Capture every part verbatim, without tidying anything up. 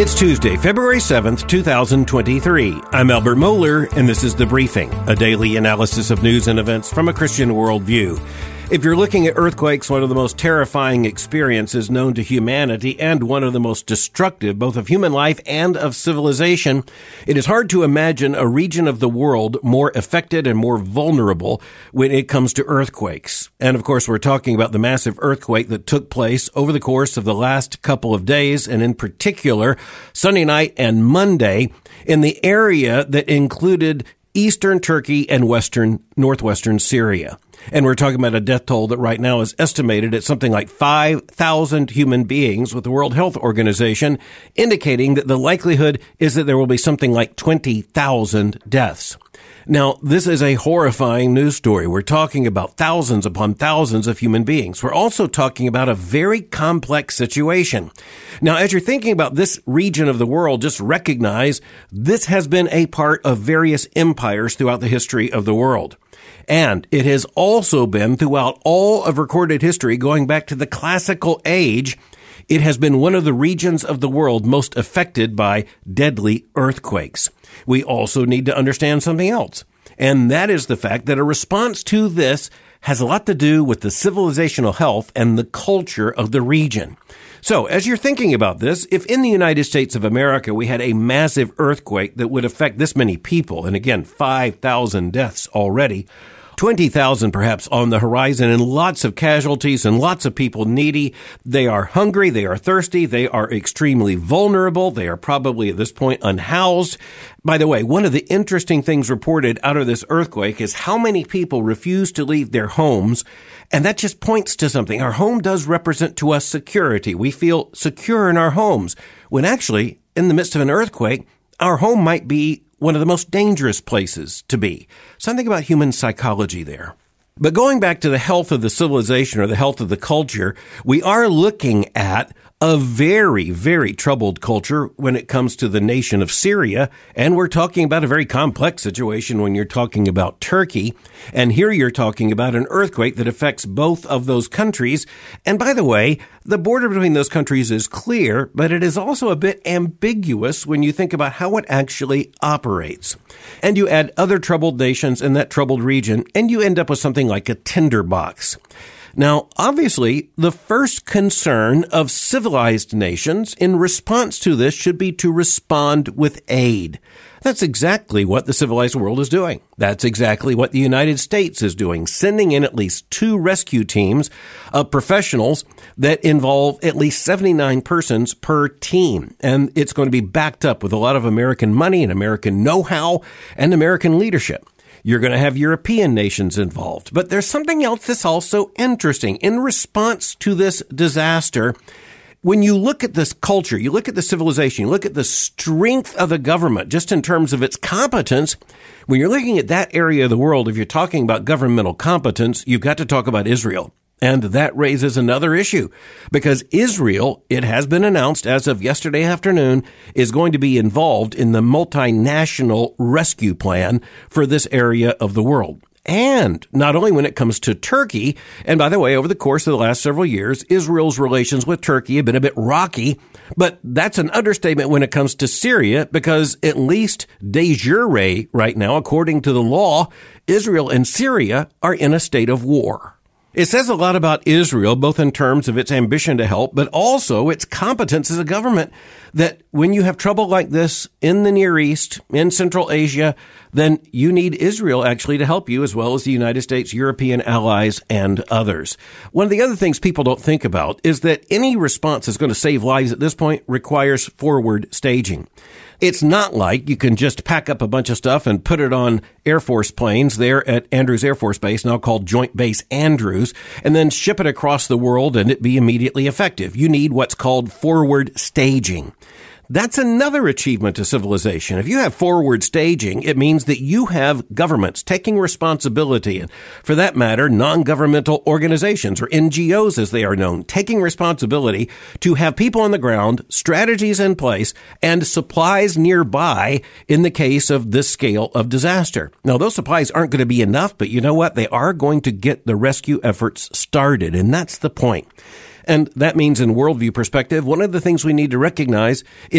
It's Tuesday, February seventh, two thousand twenty-three. I'm Albert Mohler, and this is The Briefing, a daily analysis of news and events from a Christian worldview. If you're looking at earthquakes, one of the most terrifying experiences known to humanity and one of the most destructive both of human life and of civilization, it is hard to imagine a region of the world more affected and more vulnerable when it comes to earthquakes. And of course, we're talking about the massive earthquake that took place over the course of the last couple of days, and in particular, Sunday night and Monday, in the area that included eastern Turkey and western, northwestern Syria. And we're talking about a death toll that right now is estimated at something like five thousand human beings, with the World Health Organization indicating that the likelihood is that there will be something like twenty thousand deaths. Now, this is a horrifying news story. We're talking about thousands upon thousands of human beings. We're also talking about a very complex situation. Now, as you're thinking about this region of the world, just recognize this has been a part of various empires throughout the history of the world. And it has also been, throughout all of recorded history, going back to the classical age, it has been one of the regions of the world most affected by deadly earthquakes. We also need to understand something else, and that is the fact that a response to this has a lot to do with the civilizational health and the culture of the region. So, as you're thinking about this, if in the United States of America we had a massive earthquake that would affect this many people, and again, five thousand deaths already, twenty thousand perhaps on the horizon, and lots of casualties and lots of people needy. They are hungry, they are thirsty, they are extremely vulnerable, they are probably at this point unhoused. By the way, one of the interesting things reported out of this earthquake is how many people refuse to leave their homes. And that just points to something. Our home does represent to us security. We feel secure in our homes, when actually, in the midst of an earthquake, our home might be one of the most dangerous places to be. Something about human psychology there. But going back to the health of the civilization or the health of the culture, we are looking at a very, very troubled culture when it comes to the nation of Syria. And we're talking about a very complex situation when you're talking about Turkey. And here you're talking about an earthquake that affects both of those countries. And by the way, the border between those countries is clear, but it is also a bit ambiguous when you think about how it actually operates. And you add other troubled nations in that troubled region, and you end up with something like a tinderbox. Now, obviously, the first concern of civilized nations in response to this should be to respond with aid. That's exactly what the civilized world is doing. That's exactly what the United States is doing, sending in at least two rescue teams of professionals that involve at least seventy-nine persons per team. And it's going to be backed up with a lot of American money and American know-how and American leadership. You're going to have European nations involved. But there's something else that's also interesting. In response to this disaster, when you look at this culture, you look at the civilization, you look at the strength of the government, just in terms of its competence, when you're looking at that area of the world, if you're talking about governmental competence, you've got to talk about Israel. And that raises another issue, because Israel, it has been announced as of yesterday afternoon, is going to be involved in the multinational rescue plan for this area of the world. And not only when it comes to Turkey, and by the way, over the course of the last several years, Israel's relations with Turkey have been a bit rocky, but that's an understatement when it comes to Syria, because at least de jure right now, according to the law, Israel and Syria are in a state of war. It says a lot about Israel, both in terms of its ambition to help, but also its competence as a government, that when you have trouble like this in the Near East, in Central Asia, then you need Israel actually to help you, as well as the United States, European allies, and others. One of the other things people don't think about is that any response that's going to save lives at this point requires forward staging. It's not like you can just pack up a bunch of stuff and put it on Air Force planes there at Andrews Air Force Base, now called Joint Base Andrews, and then ship it across the world and it be immediately effective. You need what's called forward staging. That's another achievement to civilization. If you have forward staging, it means that you have governments taking responsibility, and for that matter, non-governmental organizations, or N G Os as they are known, taking responsibility to have people on the ground, strategies in place, and supplies nearby in the case of this scale of disaster. Now, those supplies aren't going to be enough, but you know what? They are going to get the rescue efforts started, and that's the point. And that means, in worldview perspective, one of the things we need to recognize is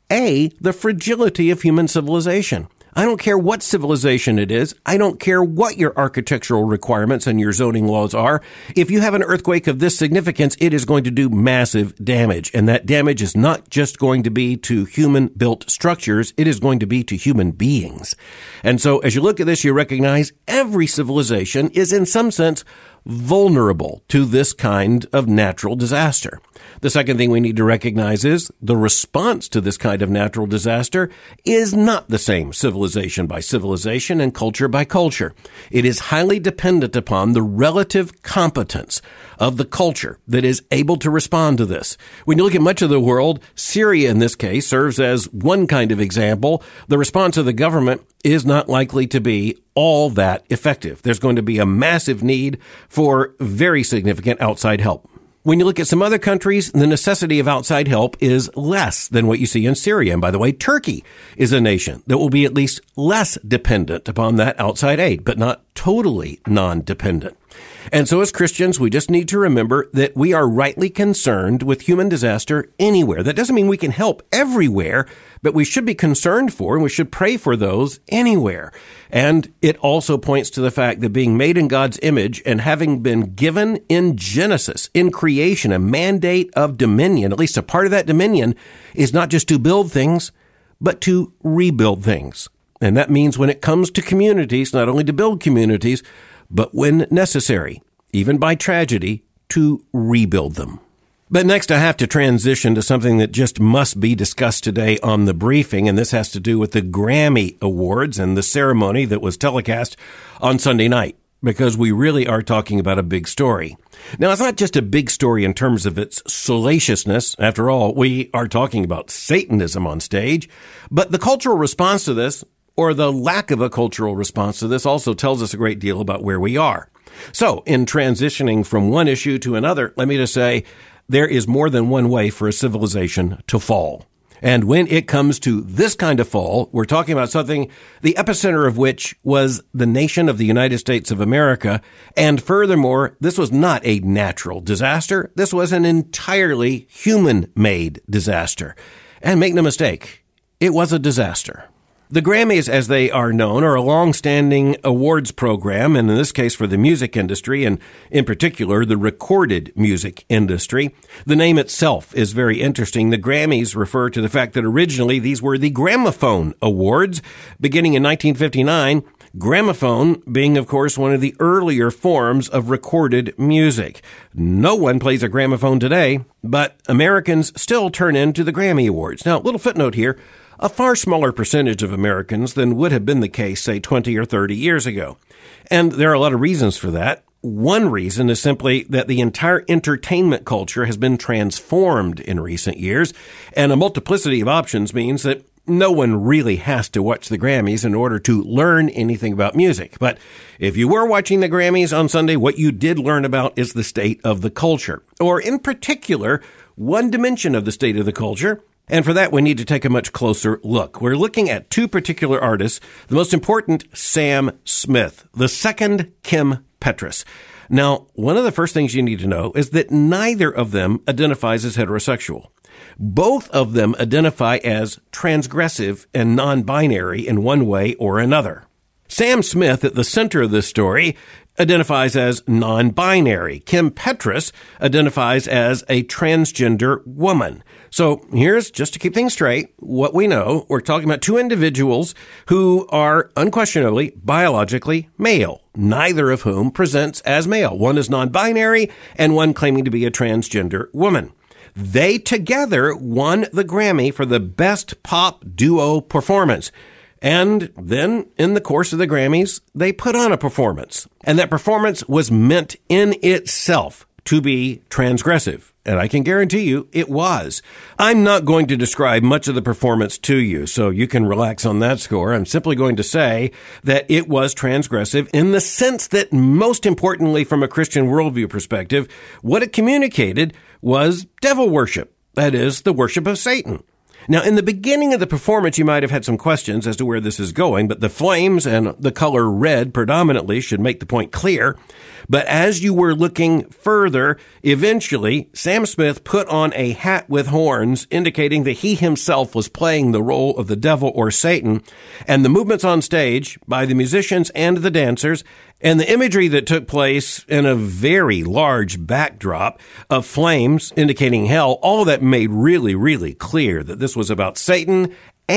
A, the fragility of human civilization. I don't care what civilization it is. I don't care what your architectural requirements and your zoning laws are. If you have an earthquake of this significance, it is going to do massive damage. And that damage is not just going to be to human-built structures. It is going to be to human beings. And so as you look at this, you recognize every civilization is in some sense vulnerable to this kind of natural disaster. The second thing we need to recognize is the response to this kind of natural disaster is not the same civilization by civilization and culture by culture. It is highly dependent upon the relative competence of the culture that is able to respond to this. When you look at much of the world, Syria in this case serves as one kind of example. The response of the government is not likely to be all that effective. There's going to be a massive need for very significant outside help. When you look at some other countries, the necessity of outside help is less than what you see in Syria. And by the way, Turkey is a nation that will be at least less dependent upon that outside aid, but not totally non-dependent. And so as Christians, we just need to remember that we are rightly concerned with human disaster anywhere. That doesn't mean we can help everywhere, but we should be concerned for and we should pray for those anywhere. And it also points to the fact that being made in God's image and having been given in Genesis, in creation, a mandate of dominion, at least a part of that dominion, is not just to build things, but to rebuild things. And that means when it comes to communities, not only to build communities, but when necessary, even by tragedy, to rebuild them. But next, I have to transition to something that just must be discussed today on the briefing, and this has to do with the Grammy Awards and the ceremony that was telecast on Sunday night, because we really are talking about a big story. Now, it's not just a big story in terms of its salaciousness. After all, we are talking about Satanism on stage, but the cultural response to this, or the lack of a cultural response to this, also tells us a great deal about where we are. So, in transitioning from one issue to another, let me just say, there is more than one way for a civilization to fall. And when it comes to this kind of fall, we're talking about something, the epicenter of which was the nation of the United States of America. And furthermore, this was not a natural disaster. This was an entirely human-made disaster. And make no mistake, it was a disaster. The Grammys, as they are known, are a long-standing awards program, and in this case for the music industry, and in particular the recorded music industry. The name itself is very interesting. The Grammys refer to the fact that originally these were the Gramophone Awards, beginning in nineteen fifty-nine, gramophone being, of course, one of the earlier forms of recorded music. No one plays a gramophone today, but Americans still turn in to the Grammy Awards. Now, a little footnote here. A far smaller percentage of Americans than would have been the case, say, twenty or thirty years ago. And there are a lot of reasons for that. One reason is simply that the entire entertainment culture has been transformed in recent years, and a multiplicity of options means that no one really has to watch the Grammys in order to learn anything about music. But if you were watching the Grammys on Sunday, what you did learn about is the state of the culture, or in particular, one dimension of the state of the culture. And for that, we need to take a much closer look. We're looking at two particular artists. The most important, Sam Smith. The second, Kim Petras. Now, one of the first things you need to know is that neither of them identifies as heterosexual. Both of them identify as transgressive and non-binary in one way or another. Sam Smith, at the center of this story, identifies as non-binary. Kim Petras identifies as a transgender woman. So here's, just to keep things straight, what we know. We're talking about two individuals who are unquestionably biologically male, neither of whom presents as male. One is non-binary and one claiming to be a transgender woman. They together won the Grammy for the Best Pop Duo Performance. And then, in the course of the Grammys, they put on a performance. And that performance was meant in itself to be transgressive. And I can guarantee you it was. I'm not going to describe much of the performance to you, so you can relax on that score. I'm simply going to say that it was transgressive in the sense that, most importantly, from a Christian worldview perspective, what it communicated was devil worship. That is, the worship of Satan. Now, in the beginning of the performance, you might have had some questions as to where this is going, but the flames and the color red predominantly should make the point clear. But as you were looking further, eventually, Sam Smith put on a hat with horns, indicating that he himself was playing the role of the devil or Satan, and the movements on stage by the musicians and the dancers, and the imagery that took place in a very large backdrop of flames indicating hell, all of that made really, really clear that this was about Satan,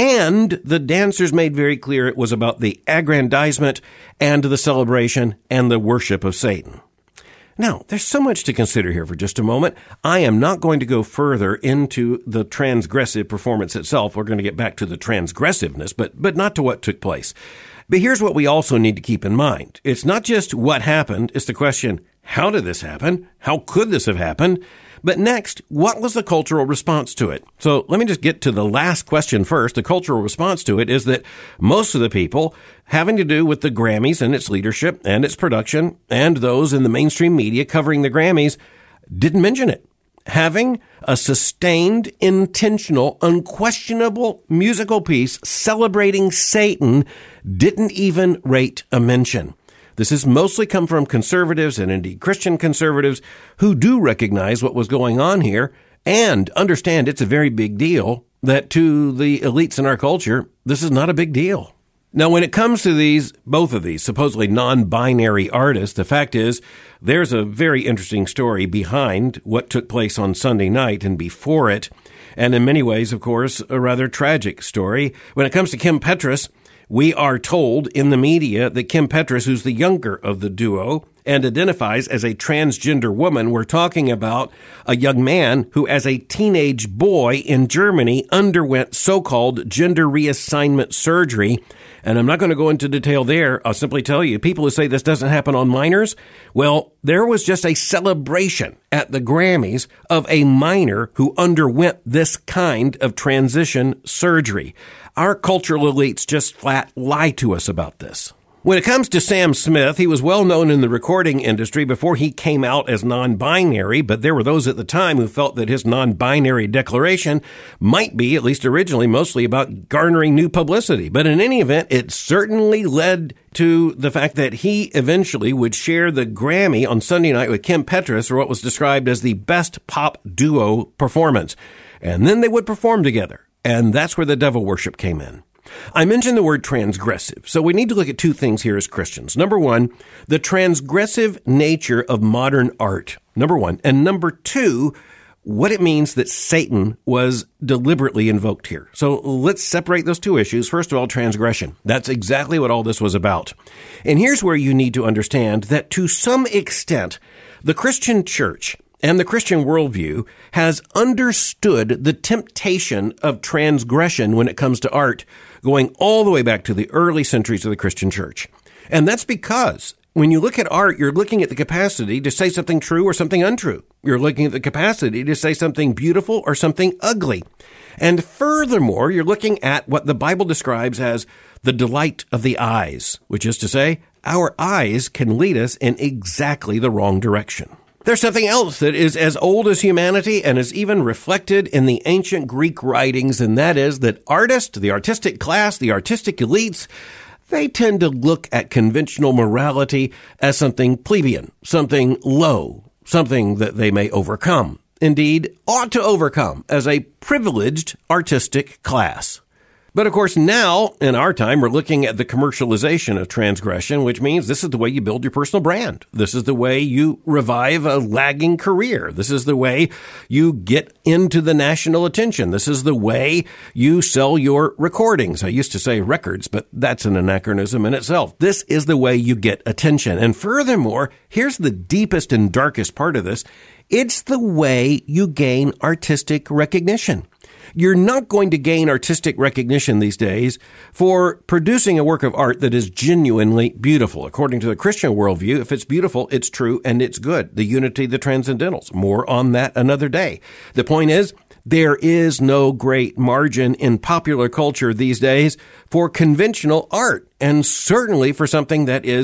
and the dancers made very clear it was about the aggrandizement and the celebration and the worship of Satan. Now, there's so much to consider here for just a moment. I am not going to go further into the transgressive performance itself. We're going to get back to the transgressiveness, but, but not to what took place. But here's what we also need to keep in mind. It's not just what happened. It's the question, how did this happen? How could this have happened? But next, what was the cultural response to it? So let me just get to the last question first. The cultural response to it is that most of the people having to do with the Grammys and its leadership and its production and those in the mainstream media covering the Grammys didn't mention it. Having a sustained, intentional, unquestionable musical piece celebrating Satan didn't even rate a mention. This has mostly come from conservatives and indeed Christian conservatives who do recognize what was going on here and understand it's a very big deal, that to the elites in our culture, this is not a big deal. Now, when it comes to these, both of these supposedly non-binary artists, the fact is there's a very interesting story behind what took place on Sunday night and before it. And in many ways, of course, a rather tragic story. When it comes to Kim Petras, we are told in the media that Kim Petras, who's the younger of the duo and identifies as a transgender woman, we're talking about a young man who, as a teenage boy in Germany, underwent so-called gender reassignment surgery. And I'm not going to go into detail there. I'll simply tell you, people who say this doesn't happen on minors, well, there was just a celebration at the Grammys of a minor who underwent this kind of transition surgery. Our cultural elites just flat lie to us about this. When it comes to Sam Smith, he was well known in the recording industry before he came out as non-binary, but there were those at the time who felt that his non-binary declaration might be, at least originally, mostly about garnering new publicity. But in any event, it certainly led to the fact that he eventually would share the Grammy on Sunday night with Kim Petras for what was described as the best pop duo performance. And then they would perform together. And that's where the devil worship came in. I mentioned the word transgressive, so we need to look at two things here as Christians. Number one, the transgressive nature of modern art, number one. And number two, what it means that Satan was deliberately invoked here. So let's separate those two issues. First of all, transgression. That's exactly what all this was about. And here's where you need to understand that to some extent, the Christian church and the Christian worldview has understood the temptation of transgression when it comes to art, going all the way back to the early centuries of the Christian church. And that's because when you look at art, you're looking at the capacity to say something true or something untrue. You're looking at the capacity to say something beautiful or something ugly. And furthermore, you're looking at what the Bible describes as the delight of the eyes, which is to say, our eyes can lead us in exactly the wrong direction. There's something else that is as old as humanity and is even reflected in the ancient Greek writings, and that is that artists, the artistic class, the artistic elites, they tend to look at conventional morality as something plebeian, something low, something that they may overcome. Indeed, ought to overcome as a privileged artistic class. But of course, now, in our time, we're looking at the commercialization of transgression, which means this is the way you build your personal brand. This is the way you revive a lagging career. This is the way you get into the national attention. This is the way you sell your recordings. I used to say records, but that's an anachronism in itself. This is the way you get attention. And furthermore, here's the deepest and darkest part of this. It's the way you gain artistic recognition. You're not going to gain artistic recognition these days for producing a work of art that is genuinely beautiful. According to the Christian worldview, if it's beautiful, it's true, and it's good. The unity, the transcendentals. More on that another day. The point is, there is no great margin in popular culture these days for conventional art, and certainly for something that is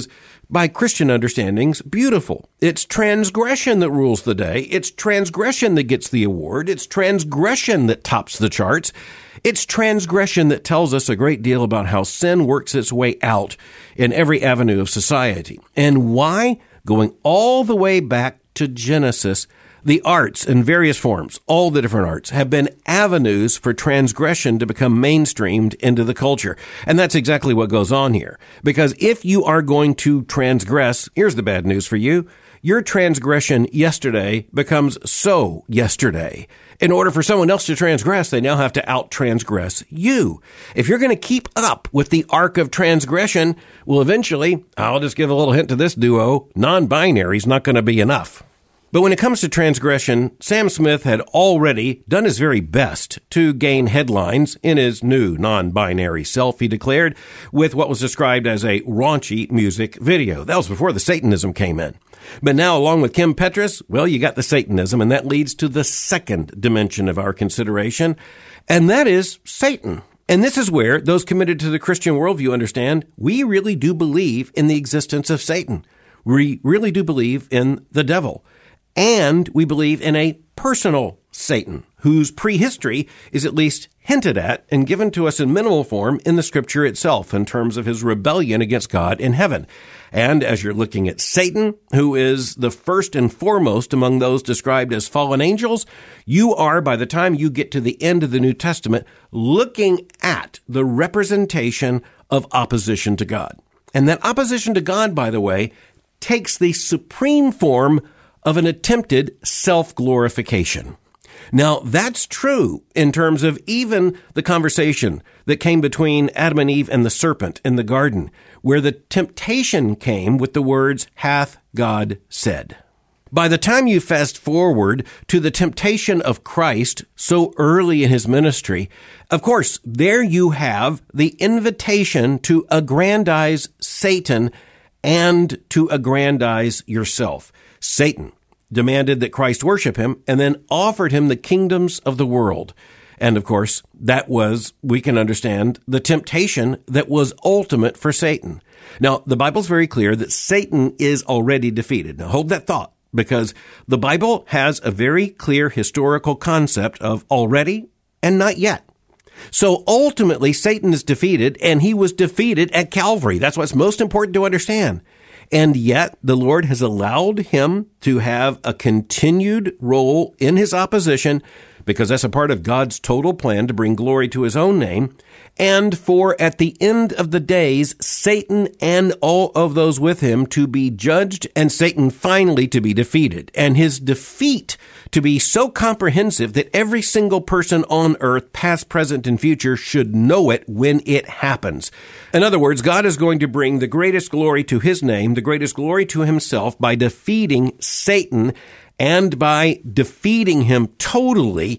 by Christian understandings, beautiful. It's transgression that rules the day. It's transgression that gets the award. It's transgression that tops the charts. It's transgression that tells us a great deal about how sin works its way out in every avenue of society. And why? Going all the way back to Genesis, the arts in various forms, all the different arts, have been avenues for transgression to become mainstreamed into the culture. And that's exactly what goes on here. Because if you are going to transgress, here's the bad news for you. Your transgression yesterday becomes so yesterday. In order for someone else to transgress, they now have to out-transgress you. If you're going to keep up with the arc of transgression, well, eventually, I'll just give a little hint to this duo, non-binary is not going to be enough. But when it comes to transgression, Sam Smith had already done his very best to gain headlines in his new non-binary self, he declared, with what was described as a raunchy music video. That was before the Satanism came in. But now, along with Kim Petras, well, you got the Satanism, and that leads to the second dimension of our consideration, and that is Satan. And this is where those committed to the Christian worldview understand we really do believe in the existence of Satan. We really do believe in the devil. And we believe in a personal Satan, whose prehistory is at least hinted at and given to us in minimal form in the scripture itself in terms of his rebellion against God in heaven. And as you're looking at Satan, who is the first and foremost among those described as fallen angels, you are, by the time you get to the end of the New Testament, looking at the representation of opposition to God. And that opposition to God, by the way, takes the supreme form of an attempted self-glorification. Now, that's true in terms of even the conversation that came between Adam and Eve and the serpent in the garden, where the temptation came with the words, "Hath God said." By the time you fast forward to the temptation of Christ so early in his ministry, of course, there you have the invitation to aggrandize Satan and to aggrandize yourself. Satan demanded that Christ worship him and then offered him the kingdoms of the world. And of course, that was, we can understand, the temptation that was ultimate for Satan. Now, the Bible's very clear that Satan is already defeated. Now, hold that thought, because the Bible has a very clear historical concept of already and not yet. So ultimately, Satan is defeated, and he was defeated at Calvary. That's what's most important to understand. And yet the Lord has allowed him to have a continued role in his opposition, because that's a part of God's total plan to bring glory to his own name, and for at the end of the days, Satan and all of those with him to be judged, and Satan finally to be defeated, and his defeat to be so comprehensive that every single person on earth, past, present, and future, should know it when it happens. In other words, God is going to bring the greatest glory to his name, the greatest glory to himself, by defeating Satan and by defeating him totally,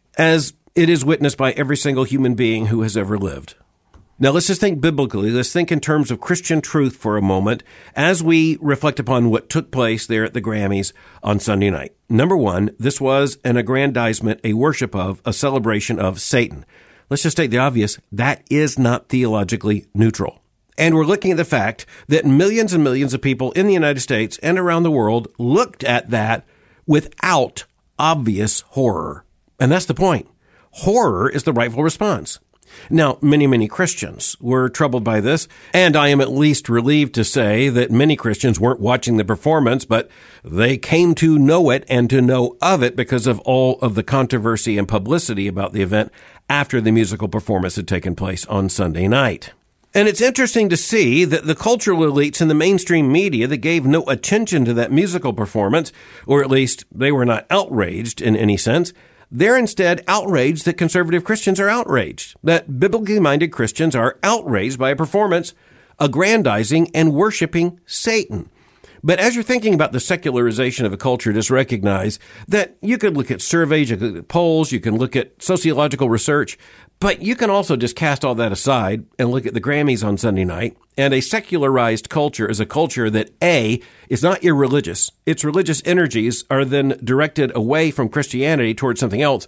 as it is witnessed by every single human being who has ever lived. Now, let's just think biblically. Let's think in terms of Christian truth for a moment as we reflect upon what took place there at the Grammys on Sunday night. Number one, this was an aggrandizement, a worship of, a celebration of Satan. Let's just state the obvious. That is not theologically neutral. And we're looking at the fact that millions and millions of people in the United States and around the world looked at that without obvious horror. And that's the point. Horror is the rightful response. Now, many, many Christians were troubled by this, and I am at least relieved to say that many Christians weren't watching the performance, but they came to know it and to know of it because of all of the controversy and publicity about the event after the musical performance had taken place on Sunday night. And it's interesting to see that the cultural elites in the mainstream media that gave no attention to that musical performance, or at least they were not outraged in any sense, they're instead outraged that conservative Christians are outraged, that biblically minded Christians are outraged by a performance aggrandizing and worshiping Satan. But as you're thinking about the secularization of a culture, just recognize that you could look at surveys, you could look at polls, you can look at sociological research, but you can also just cast all that aside and look at the Grammys on Sunday night. And a secularized culture is a culture that, A, is not irreligious. Its religious energies are then directed away from Christianity towards something else.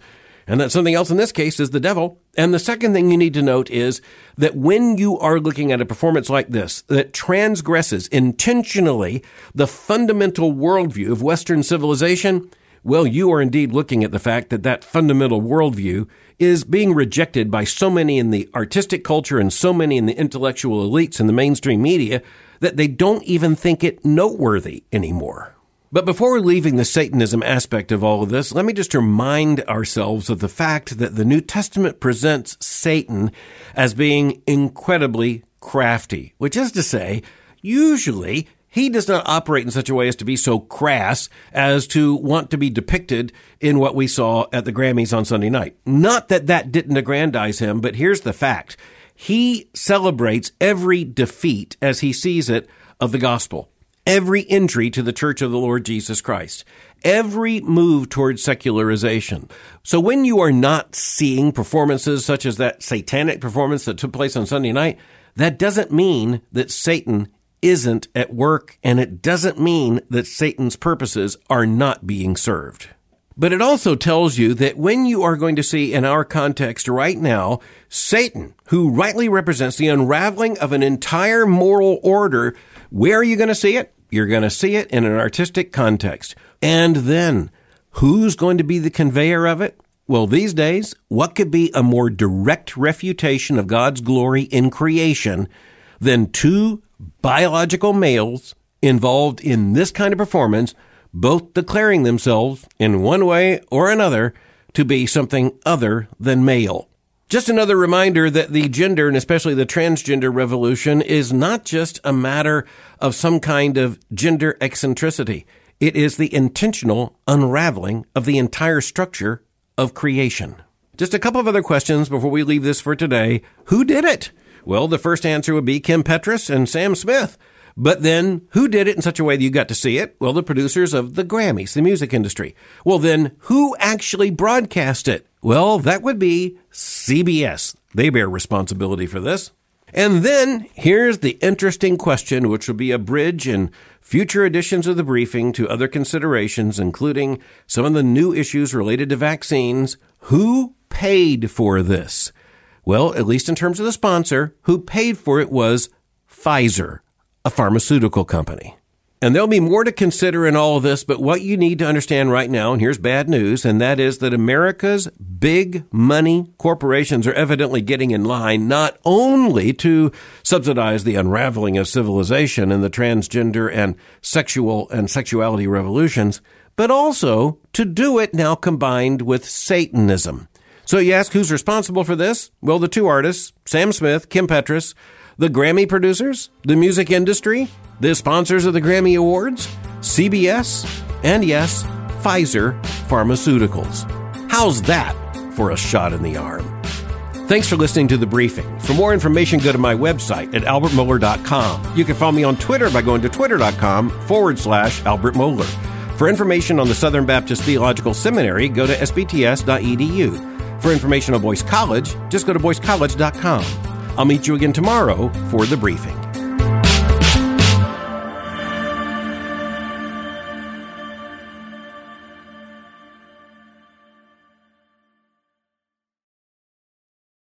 And that something else in this case is the devil. And the second thing you need to note is that when you are looking at a performance like this, that transgresses intentionally the fundamental worldview of Western civilization, well, you are indeed looking at the fact that that fundamental worldview is being rejected by so many in the artistic culture and so many in the intellectual elites in the mainstream media that they don't even think it noteworthy anymore. But before leaving the Satanism aspect of all of this, let me just remind ourselves of the fact that the New Testament presents Satan as being incredibly crafty, which is to say, usually he does not operate in such a way as to be so crass as to want to be depicted in what we saw at the Grammys on Sunday night. Not that that didn't aggrandize him, but here's the fact. He celebrates every defeat, as he sees it, of the gospel. Every injury to the Church of the Lord Jesus Christ, every move towards secularization. So when you are not seeing performances such as that satanic performance that took place on Sunday night, that doesn't mean that Satan isn't at work, and it doesn't mean that Satan's purposes are not being served. But it also tells you that when you are going to see in our context right now, Satan, who rightly represents the unraveling of an entire moral order, where are you going to see it? You're going to see it in an artistic context. And then, who's going to be the conveyor of it? Well, these days, what could be a more direct refutation of God's glory in creation than two biological males involved in this kind of performance, both declaring themselves in one way or another to be something other than male? Just another reminder that the gender, and especially the transgender revolution, is not just a matter of some kind of gender eccentricity. It is the intentional unraveling of the entire structure of creation. Just a couple of other questions before we leave this for today. Who did it? Well, the first answer would be Kim Petras and Sam Smith. But then, who did it in such a way that you got to see it? Well, the producers of the Grammys, the music industry. Well, then, who actually broadcast it? Well, that would be C B S. They bear responsibility for this. And then, here's the interesting question, which will be a bridge in future editions of the briefing to other considerations, including some of the new issues related to vaccines. Who paid for this? Well, at least in terms of the sponsor, who paid for it was Pfizer, a pharmaceutical company. And there'll be more to consider in all of this, but what you need to understand right now, and here's bad news, and that is that America's big money corporations are evidently getting in line not only to subsidize the unraveling of civilization and the transgender and sexual and sexuality revolutions, but also to do it now combined with Satanism. So you ask who's responsible for this? Well, the two artists, Sam Smith, Kim Petras, the Grammy producers, the music industry, the sponsors of the Grammy Awards, C B S, and yes, Pfizer Pharmaceuticals. How's that for a shot in the arm? Thanks for listening to The Briefing. For more information, go to my website at albert mohler dot com. You can follow me on Twitter by going to twitter.com forward slash Albert Mohler. For information on the Southern Baptist Theological Seminary, go to s b t s dot e d u. For information on Boyce College, just go to boyce college dot com. I'll meet you again tomorrow for The Briefing.